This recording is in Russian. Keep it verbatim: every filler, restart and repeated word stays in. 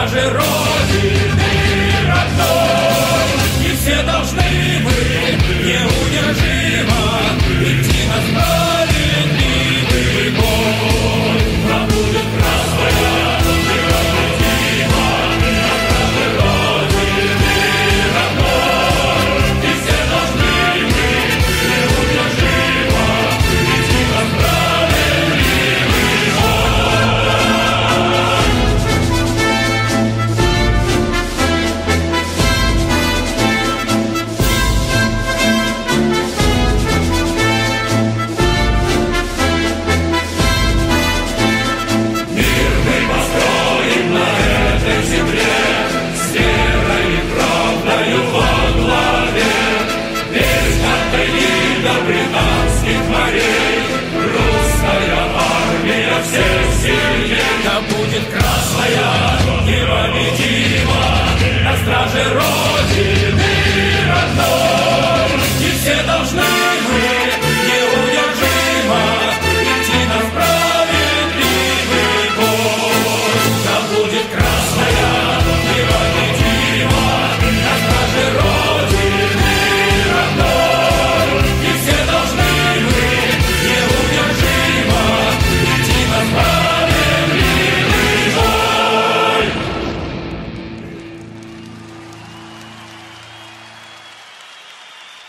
страже Родины родной. И все должны мы неудержимо идти на справедливый бой. Да будет красная невозмутима на страже Родины родной. И все должны мы неудержимо идти на справедливый британских морей. Русская армия всех сильней. Да будет красная непобедима на страже Родины.